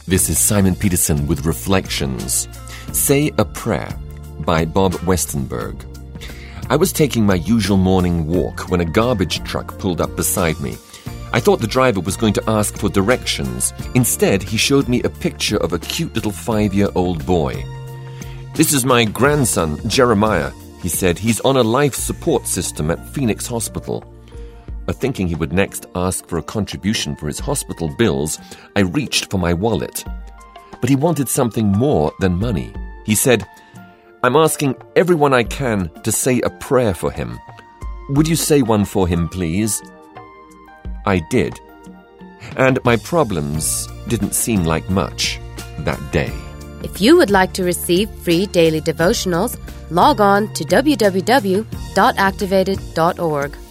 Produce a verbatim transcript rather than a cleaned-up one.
This is Simon Peterson with Reflections. Say a Prayer by Bob Westenberg. I was taking my usual morning walk when a garbage truck pulled up beside me. I thought the driver was going to ask for directions. Instead, he showed me a picture of a cute little five-year-old boy. "This is my grandson, Jeremiah," he said. "He's on a life support system at Phoenix Hospital." But thinking he would next ask for a contribution for his hospital bills, I reached for my wallet. But he wanted something more than money. He said, "I'm asking everyone I can to say a prayer for him. Would you say one for him, please?" I did. And my problems didn't seem like much that day. If you would like to receive free daily devotionals, log on to w w w dot activated dot org.